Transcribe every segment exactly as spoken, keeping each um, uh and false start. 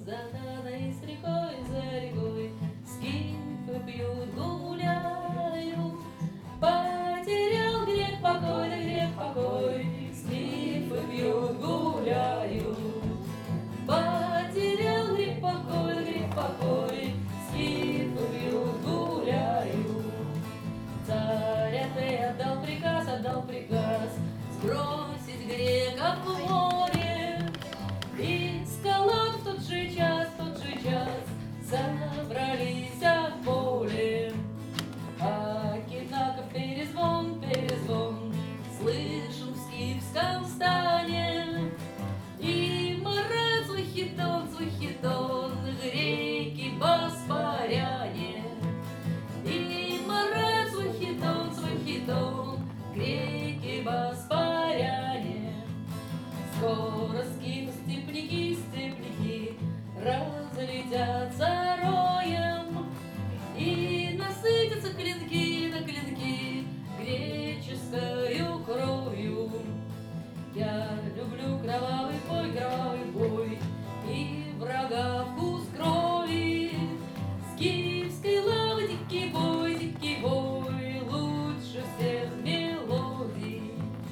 за Таной с рекой, за рекой, скифы пьют, гуляют. Потерял грех покой, да грех покой, скифы пьют, гуляют. Потерял грех покой, да грех покой, скифы пьют, гуляют. Царь Атей отдал приказ, отдал приказ сбросить греков в море. И скала в тот же час, в тот же час собрались в поле. А Кинаков перезвон, перезвон слышен в скифском стане. И марат свой хитон, свой хитон, греки боспоряне. И марат свой хитон, свой хитон, греки боспоряне. Скоро скифы, степняки, степняки разлетятся роем. И насытятся клинки на клинки греческою кровью. Я люблю кровавый бой, кровавый бой и врага вкус крови. Скифской лавы дикий бой, дикий бой лучше всех мелодий.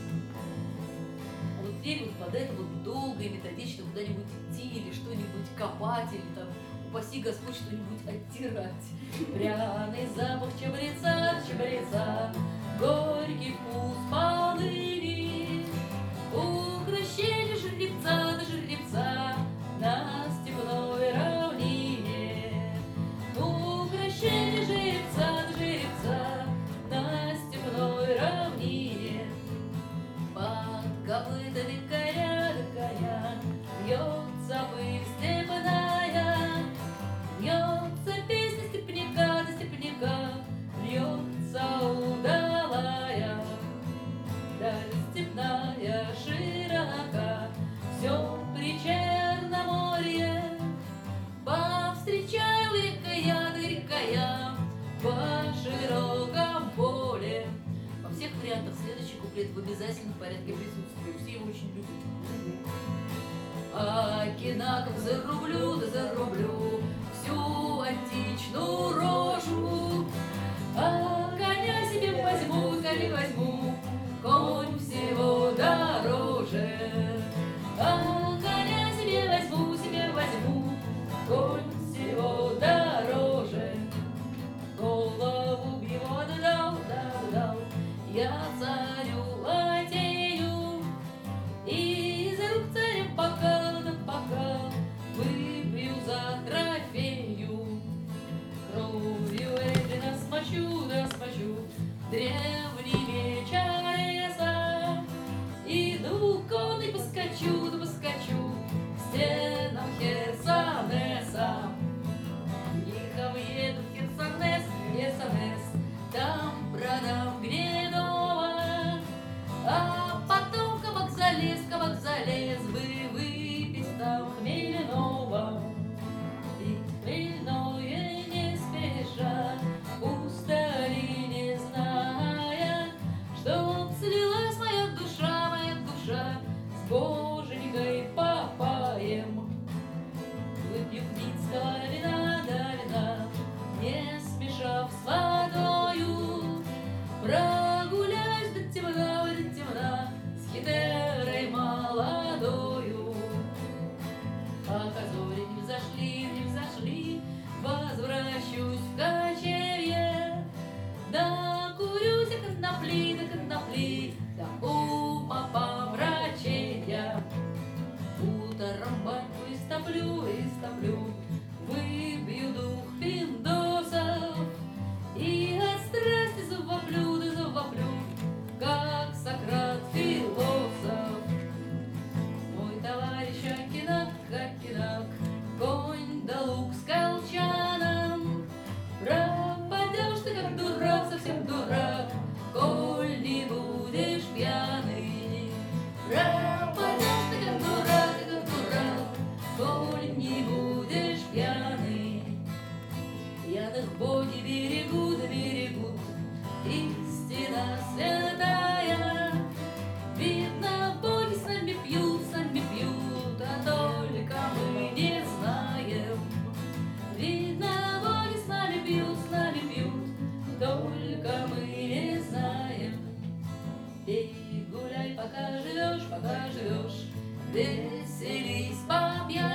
А вот теперь вот под это вот долго и методично куда-нибудь идти или что-нибудь копать, или там, упаси Господь, что-нибудь оттирать. Пряный запах чабреца, чабреца, горький вкус полыни. Укрощение жеребца до жеребца на степной равнине. Укрощение жеребца до жеребца на степной равнине. Под копытами коня до коня бьется пыль степная. Льется песня степняка до степняка, льется удалая. Даль степная широка, все при Черноморье. Повстречаю река я, да река я, по широком поле. Во всех вариантах следующий куплет в обязательном порядке присутствует. Все его очень любят. А Кинаков зарублю, да зарублю всю античную рожу. А коня себе возьму, коня возьму, конь всего дороже. А коня себе возьму, себе возьму, конь всего дороже. Голову б его дал, дал, дал я царю Атею. И за рук царя бокал на бокал выпью за трофею. Кровью Эдина смочу, да смочу древний меч Ареса. И двуконный поскочу, да поскочу к стенам Херсонеса. Лихо въеду в Херсонес, Херсонес, там продам Гнедова. А потом кабак залез, кабак залез бы выпить там хмельного. И хмельное не спеша, устали не зная, чтоб слилась моя душа, моя душа с боженькой Папаем. Выпью книтского вина, да вина, не смешав с водою. Прогуляюсь до темна, до темна с хитерой молодою. Пока зори не взошли, не взошли, возвращусь в кочевье. Да курюсь я конопли, да конопли, да ума помраченья. Утром баньку истоплю, истоплю, выпью дух пиндосов. И от страсти завоплю, да завоплю, как Сократ философ. Мой товарищ Акинак, Акинак, конь да лук с колчаном. Пропадешь ты как дурак, совсем дурак, коль не будешь пьяный. Пропадешь ты как дурак, как дурак, коль не будешь пьяный. пока живешь, пока живешь, веселись по пьяни.